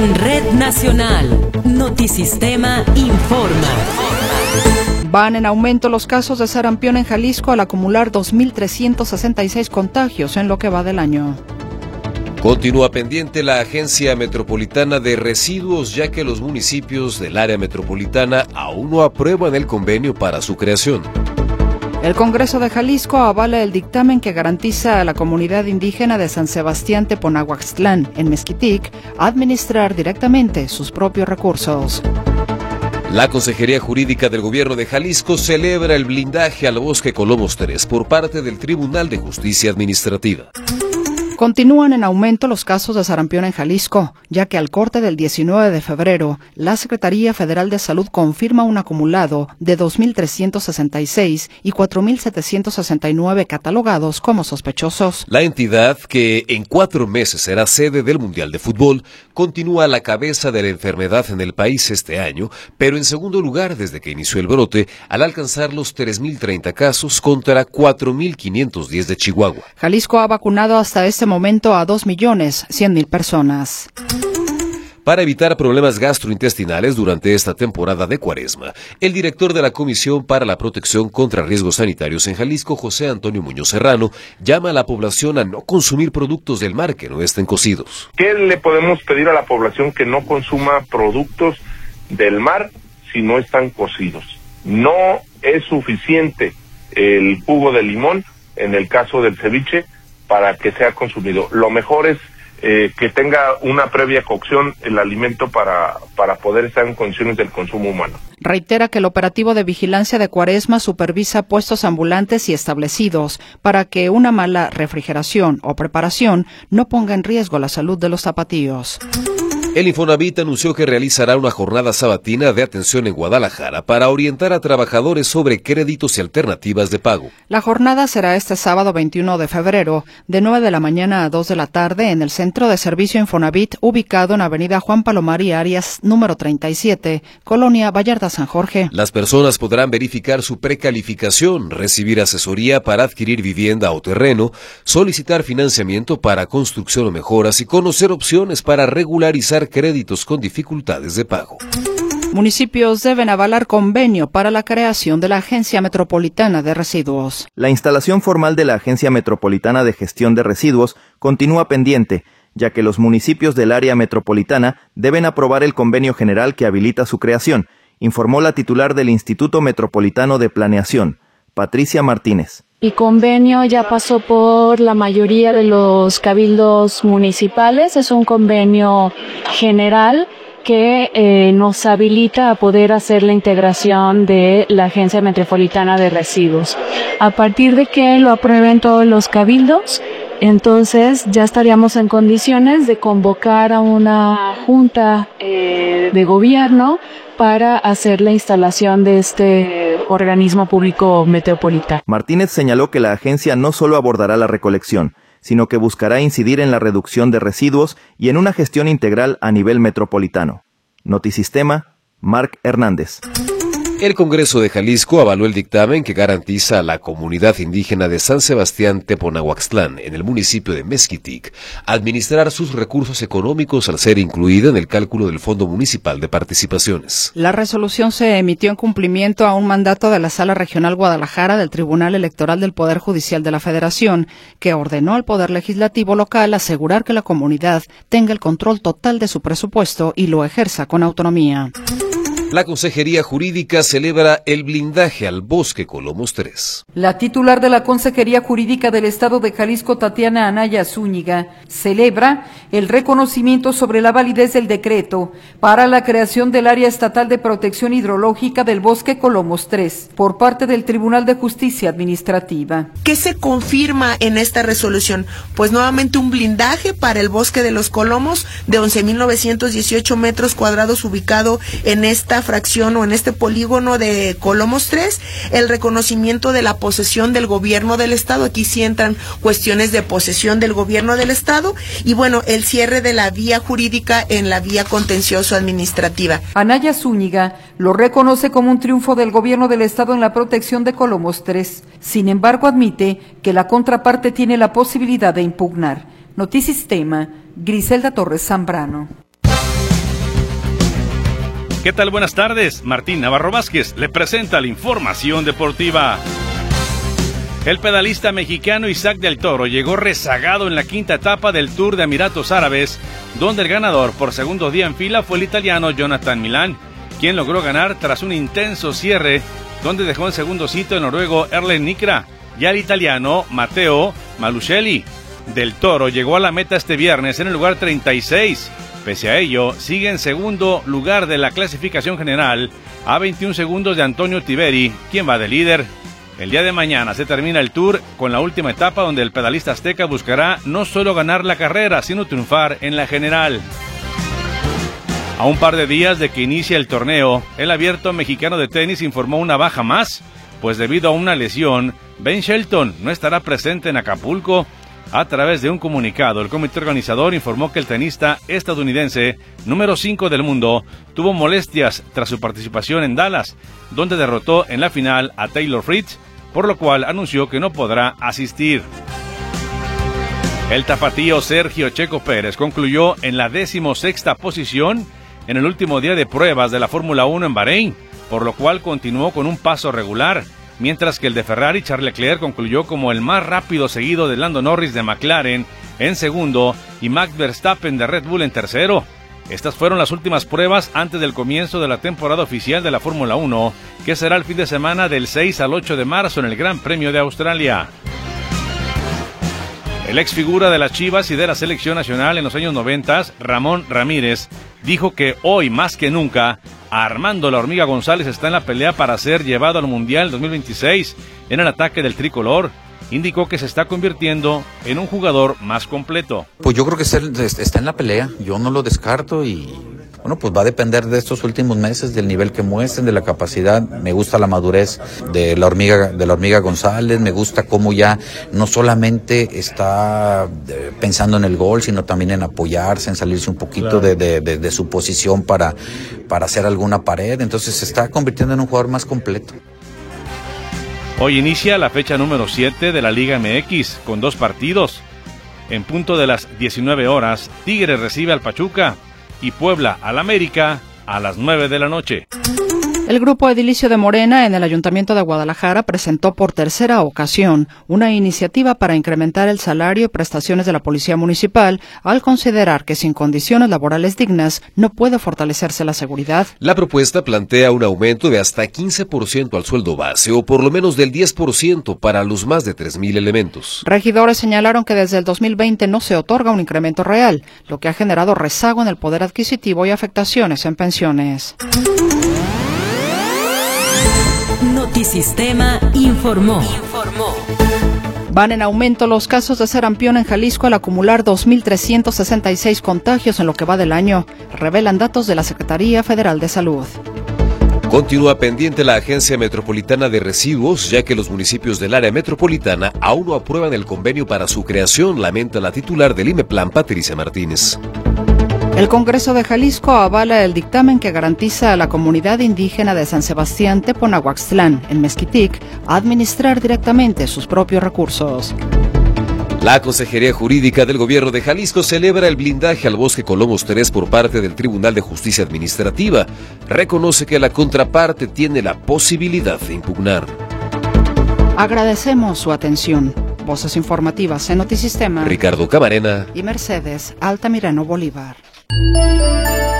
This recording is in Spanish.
En Red Nacional, Notisistema informa. Van en aumento los casos de sarampión en Jalisco al acumular 2.366 contagios en lo que va del año. Continúa pendiente la Agencia Metropolitana de Residuos, ya que los municipios del área metropolitana aún no aprueban el convenio para su creación. El Congreso de Jalisco avala el dictamen que garantiza a la comunidad indígena de San Sebastián Teponahuaxtlán, en Mezquitic, administrar directamente sus propios recursos. La Consejería Jurídica del Gobierno de Jalisco celebra el blindaje al Bosque Colomos 3 por parte del Tribunal de Justicia Administrativa. Continúan en aumento los casos de sarampión en Jalisco, ya que al corte del 19 de febrero, la Secretaría Federal de Salud confirma un acumulado de 2.366 y 4.769 catalogados como sospechosos. La entidad, que en 4 meses será sede del Mundial de Fútbol, continúa a la cabeza de la enfermedad en el país este año, pero en segundo lugar desde que inició el brote, al alcanzar los 3.030 casos contra 4.510 de Chihuahua. Jalisco ha vacunado hasta este momento a 2.100.000 personas. Para evitar problemas gastrointestinales durante esta temporada de Cuaresma, el director de la Comisión para la Protección contra Riesgos Sanitarios en Jalisco, José Antonio Muñoz Serrano, llama a la población a no consumir productos del mar que no estén cocidos. ¿Qué le podemos pedir a la población? Que no consuma productos del mar si no están cocidos. No es suficiente el jugo de limón, en el caso del ceviche, para que sea consumido. Lo mejor es que tenga una previa cocción el alimento para poder estar en condiciones del consumo humano. Reitera que el operativo de vigilancia de Cuaresma supervisa puestos ambulantes y establecidos para que una mala refrigeración o preparación no ponga en riesgo la salud de los tapatíos. El Infonavit anunció que realizará una jornada sabatina de atención en Guadalajara para orientar a trabajadores sobre créditos y alternativas de pago. La jornada será este sábado 21 de febrero, de 9 de la mañana a 2 de la tarde, en el Centro de Servicio Infonavit, ubicado en Avenida Juan Palomari Arias, número 37, Colonia Vallarta San Jorge. Las personas podrán verificar su precalificación, recibir asesoría para adquirir vivienda o terreno, solicitar financiamiento para construcción o mejoras y conocer opciones para regularizar créditos con dificultades de pago. Municipios deben avalar convenio para la creación de la Agencia Metropolitana de Residuos. La instalación formal de la Agencia Metropolitana de Gestión de Residuos continúa pendiente, ya que los municipios del área metropolitana deben aprobar el convenio general que habilita su creación, informó la titular del Instituto Metropolitano de Planeación, Patricia Martínez. El convenio ya pasó por la mayoría de los cabildos municipales. Es un convenio general que nos habilita a poder hacer la integración de la Agencia Metropolitana de Residuos. A partir de que lo aprueben todos los cabildos, entonces ya estaríamos en condiciones de convocar a una junta de gobierno para hacer la instalación de este organismo público metropolitano. Martínez señaló que la agencia no solo abordará la recolección, sino que buscará incidir en la reducción de residuos y en una gestión integral a nivel metropolitano. Notisistema, Marc Hernández. El Congreso de Jalisco avaló el dictamen que garantiza a la comunidad indígena de San Sebastián Teponahuaxtlán, en el municipio de Mezquitic, administrar sus recursos económicos al ser incluida en el cálculo del Fondo Municipal de Participaciones. La resolución se emitió en cumplimiento a un mandato de la Sala Regional Guadalajara del Tribunal Electoral del Poder Judicial de la Federación, que ordenó al Poder Legislativo local asegurar que la comunidad tenga el control total de su presupuesto y lo ejerza con autonomía. La Consejería Jurídica celebra el blindaje al Bosque Colomos 3. La titular de la Consejería Jurídica del Estado de Jalisco, Tatiana Anaya Zúñiga, celebra el reconocimiento sobre la validez del decreto para la creación del Área Estatal de Protección Hidrológica del Bosque Colomos 3 por parte del Tribunal de Justicia Administrativa. ¿Qué se confirma en esta resolución? Pues nuevamente un blindaje para el Bosque de los Colomos de 11.918 metros cuadrados ubicado en esta fracción o en este polígono de Colomos 3, el reconocimiento de la posesión del gobierno del estado. Aquí sí entran cuestiones de posesión del gobierno del estado y bueno, el cierre de la vía jurídica en la vía contencioso administrativa. Anaya Zúñiga lo reconoce como un triunfo del gobierno del estado en la protección de Colomos 3. Sin embargo, admite que la contraparte tiene la posibilidad de impugnar. Notisistema, Griselda Torres Zambrano. ¿Qué tal? Buenas tardes. Martín Navarro Vázquez le presenta la información deportiva. El pedalista mexicano Isaac del Toro llegó rezagado en la quinta etapa del Tour de Emiratos Árabes, donde el ganador por segundo día en fila fue el italiano Jonathan Milán, quien logró ganar tras un intenso cierre, donde dejó en segundo sitio el noruego Erlen Nikra y al italiano Matteo Malucelli. Del Toro llegó a la meta este viernes en el lugar 36. Pese a ello, sigue en segundo lugar de la clasificación general, a 21 segundos de Antonio Tiberi, quien va de líder. El día de mañana se termina el Tour con la última etapa, donde el pedalista azteca buscará no solo ganar la carrera, sino triunfar en la general. A un par de días de que inicie el torneo, el Abierto Mexicano de Tenis informó una baja más, pues debido a una lesión, Ben Shelton no estará presente en Acapulco. A través de un comunicado, el comité organizador informó que el tenista estadounidense, número 5 del mundo, tuvo molestias tras su participación en Dallas, donde derrotó en la final a Taylor Fritz, por lo cual anunció que no podrá asistir. El tapatío Sergio Checo Pérez concluyó en la 16ª posición en el último día de pruebas de la Fórmula 1 en Bahrein, por lo cual continuó con un paso regular, mientras que el de Ferrari, Charles Leclerc, concluyó como el más rápido, seguido de Lando Norris de McLaren en segundo y Max Verstappen de Red Bull en tercero. Estas fueron las últimas pruebas antes del comienzo de la temporada oficial de la Fórmula 1, que será el fin de semana del 6 al 8 de marzo en el Gran Premio de Australia. El ex figura de las Chivas y de la selección nacional en los años 90, Ramón Ramírez, dijo que hoy más que nunca, Armando La Hormiga González está en la pelea para ser llevado al Mundial 2026 en el ataque del tricolor. Indicó que se está convirtiendo en un jugador más completo. Pues yo creo que está en la pelea, yo no lo descarto y bueno, pues va a depender de estos últimos meses, del nivel que muestren, de la capacidad. Me gusta la madurez de la hormiga González, me gusta cómo ya no solamente está pensando en el gol, sino también en apoyarse, en salirse un poquito de su posición para hacer alguna pared. Entonces se está convirtiendo en un jugador más completo. Hoy inicia la fecha número 7 de la Liga MX con 2 partidos. En punto de las 19 horas, Tigres recibe al Pachuca y Puebla al América a las 9 de la noche. El grupo edilicio de Morena en el Ayuntamiento de Guadalajara presentó por tercera ocasión una iniciativa para incrementar el salario y prestaciones de la Policía Municipal, al considerar que sin condiciones laborales dignas no puede fortalecerse la seguridad. La propuesta plantea un aumento de hasta 15% al sueldo base o por lo menos del 10% para los más de 3,000 elementos. Regidores señalaron que desde el 2020 no se otorga un incremento real, lo que ha generado rezago en el poder adquisitivo y afectaciones en pensiones. Notisistema informó. Van en aumento los casos de sarampión en Jalisco al acumular 2.366 contagios en lo que va del año, revelan datos de la Secretaría Federal de Salud. Continúa pendiente la Agencia Metropolitana de Residuos, ya que los municipios del área metropolitana aún no aprueban el convenio para su creación, lamenta la titular del IMEPLAN, Patricia Martínez. El Congreso de Jalisco avala el dictamen que garantiza a la comunidad indígena de San Sebastián Teponahuaxtlán, en Mezquitic, administrar directamente sus propios recursos. La Consejería Jurídica del Gobierno de Jalisco celebra el blindaje al Bosque Colomos 3 por parte del Tribunal de Justicia Administrativa. Reconoce que la contraparte tiene la posibilidad de impugnar. Agradecemos su atención. Voces informativas en Notisistema. Ricardo Camarena y Mercedes Altamirano Bolívar.